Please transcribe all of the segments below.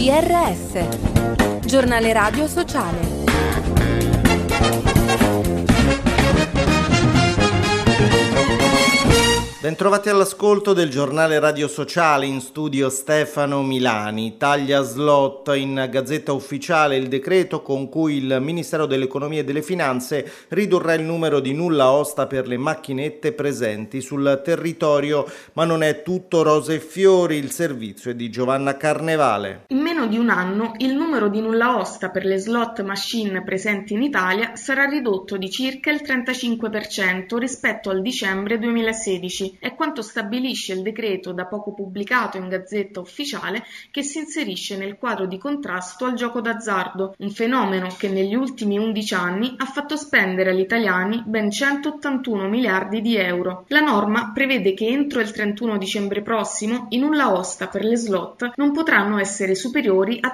GRS, Giornale Radio Sociale. Bentrovati all'ascolto del giornale Radio Sociale, in studio Stefano Milani. Taglia slot in Gazzetta Ufficiale il decreto con cui il Ministero dell'Economia e delle Finanze ridurrà il numero di nulla osta per le macchinette presenti sul territorio, ma non è tutto rose e fiori. Il servizio è di Giovanna Carnevale. In meno di un anno il numero di nulla osta per le slot machine presenti in Italia sarà ridotto di circa il 35% rispetto al dicembre 2016. È quanto stabilisce il decreto da poco pubblicato in Gazzetta Ufficiale, che si inserisce nel quadro di contrasto al gioco d'azzardo, un fenomeno che negli ultimi 11 anni ha fatto spendere agli italiani ben 181 miliardi di euro. La norma prevede che entro il 31 dicembre prossimo i nulla osta per le slot non potranno essere superiori a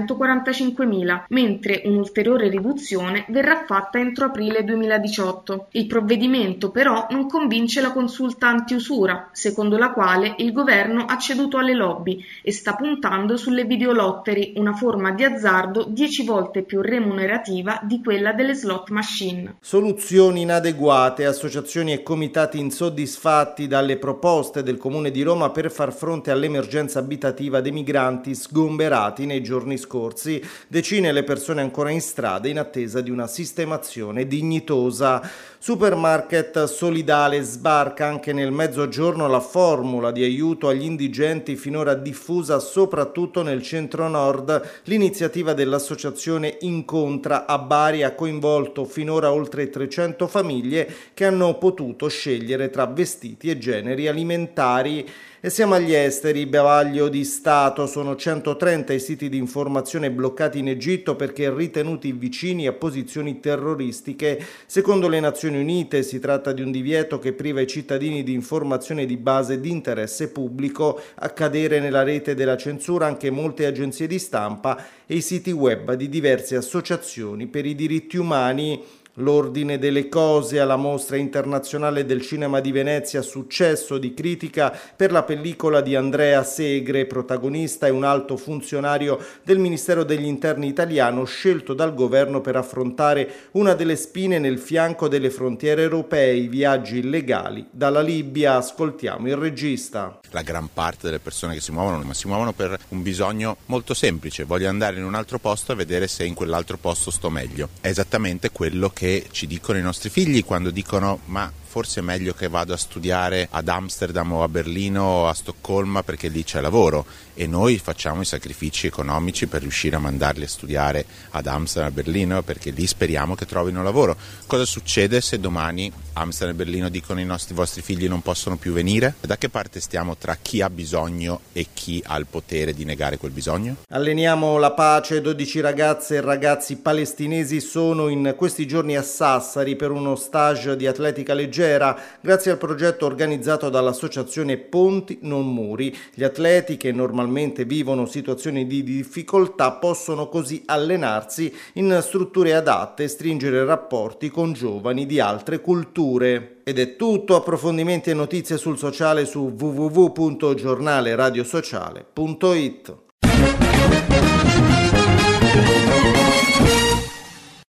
345.000, mentre un'ulteriore riduzione verrà fatta entro aprile 2018. Il provvedimento però non convince la consulta antiusura, secondo la quale il governo ha ceduto alle lobby e sta puntando sulle videolottery, una forma di azzardo 10 volte più remunerativa di quella delle slot machine. Soluzioni inadeguate, associazioni e comitati insoddisfatti dalle proposte del Comune di Roma per far fronte all'emergenza abitativa dei migranti sgomberati nei giorni scorsi. Decine le persone ancora in strada in attesa di una sistemazione dignitosa. Supermarket Solidale sbarca anche nel mezzogiorno la formula di aiuto agli indigenti finora diffusa soprattutto nel centro-nord. L'iniziativa dell'associazione Incontra a Bari ha coinvolto finora oltre 300 famiglie che hanno potuto scegliere tra vestiti e generi alimentari. E siamo agli esteri, bavaglio di Stato, sono 130 i siti di informazione bloccati in Egitto perché ritenuti vicini a posizioni terroristiche. Secondo le Nazioni Unite si tratta di un divieto che priva i cittadini di informazione di base di interesse pubblico. A cadere nella rete della censura anche molte agenzie di stampa e i siti web di diverse associazioni per i diritti umani. L'ordine delle cose alla Mostra Internazionale del Cinema di Venezia, successo di critica per la pellicola di Andrea Segre, protagonista è un alto funzionario del Ministero degli Interni italiano scelto dal governo per affrontare una delle spine nel fianco delle frontiere europee, i viaggi illegali dalla Libia. Ascoltiamo il regista. La gran parte delle persone che si muovono per un bisogno molto semplice: voglio andare in un altro posto a vedere se in quell'altro posto sto meglio. È esattamente quello che ci dicono i nostri figli quando dicono: ma forse è meglio che vado a studiare ad Amsterdam o a Berlino o a Stoccolma perché lì c'è lavoro, e noi facciamo i sacrifici economici per riuscire a mandarli a studiare ad Amsterdam e Berlino perché lì speriamo che trovino lavoro. Cosa succede se domani Amsterdam e Berlino dicono i vostri figli non possono più venire? Da che parte stiamo tra chi ha bisogno e chi ha il potere di negare quel bisogno? Alleniamo la pace. 12 ragazze e ragazzi palestinesi sono in questi giorni a Sassari per uno stage di atletica leggera grazie al progetto organizzato dall'associazione Ponti Non Muri. Gli atleti, che normalmente vivono situazioni di difficoltà, possono così allenarsi in strutture adatte e stringere rapporti con giovani di altre culture. Ed è tutto. Approfondimenti e notizie sul sociale su www.giornaleradiosociale.it.